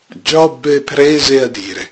Giobbe prese a dire: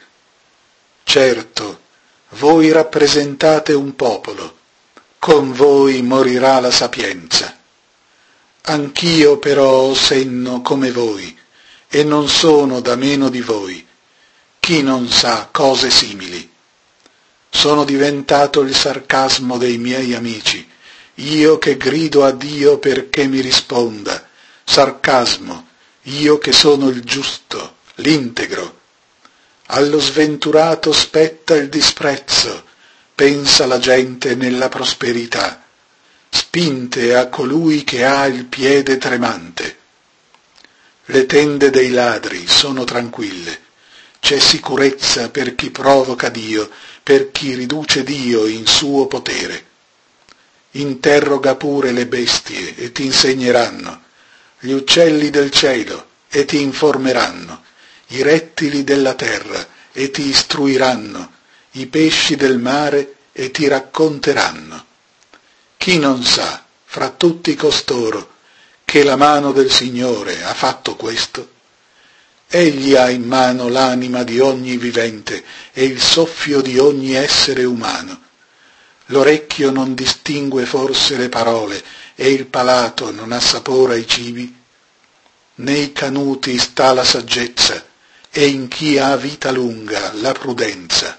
certo, voi rappresentate un popolo, con voi morirà la sapienza. Anch'io però ho senno come voi, e non sono da meno di voi. Chi non sa cose simili? Sono diventato il sarcasmo dei miei amici, io che grido a Dio perché mi risponda, sarcasmo, io che sono il giusto, l'integro. Allo sventurato spetta il disprezzo, pensa la gente nella prosperità, spinte a colui che ha il piede tremante. Le tende dei ladri sono tranquille, c'è sicurezza per chi provoca Dio, per chi riduce Dio in suo potere. Interroga pure le bestie e ti insegneranno, gli uccelli del cielo e ti informeranno, i rettili della terra e ti istruiranno, i pesci del mare e ti racconteranno. Chi non sa, fra tutti costoro, che la mano del Signore ha fatto questo? Egli ha in mano l'anima di ogni vivente e il soffio di ogni essere umano. L'orecchio non distingue forse le parole e il palato non assapora i cibi? Nei canuti sta la saggezza e in chi ha vita lunga la prudenza.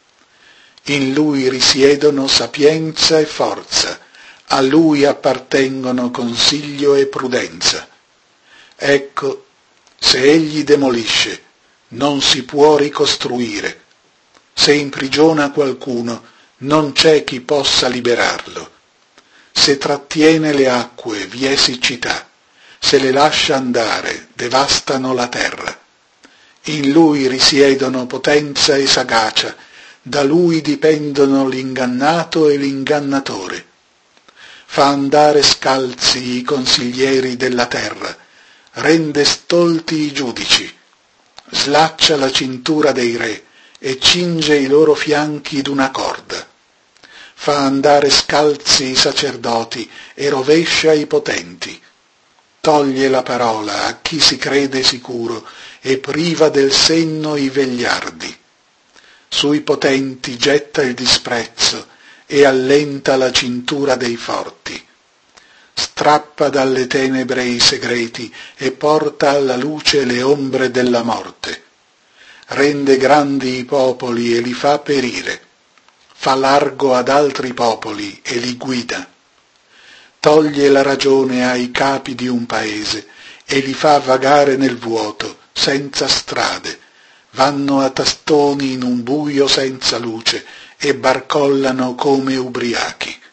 In lui risiedono sapienza e forza, a lui appartengono consiglio e prudenza. Ecco, se egli demolisce, non si può ricostruire. Se imprigiona qualcuno, non c'è chi possa liberarlo. Se trattiene le acque, vi è siccità. Se le lascia andare, devastano la terra. In lui risiedono potenza e sagacia, da lui dipendono l'ingannato e l'ingannatore. Fa andare scalzi i consiglieri della terra, rende stolti i giudici, slaccia la cintura dei re e cinge i loro fianchi d'una corda. Fa andare scalzi i sacerdoti e rovescia i potenti. Toglie la parola a chi si crede sicuro e priva del senno i vegliardi. Sui potenti getta il disprezzo e allenta la cintura dei forti. Strappa dalle tenebre i segreti e porta alla luce le ombre della morte. Rende grandi i popoli e li fa perire. Fa largo ad altri popoli e li guida. Toglie la ragione ai capi di un paese e li fa vagare nel vuoto, senza strade. Vanno a tastoni in un buio senza luce e barcollano come ubriachi.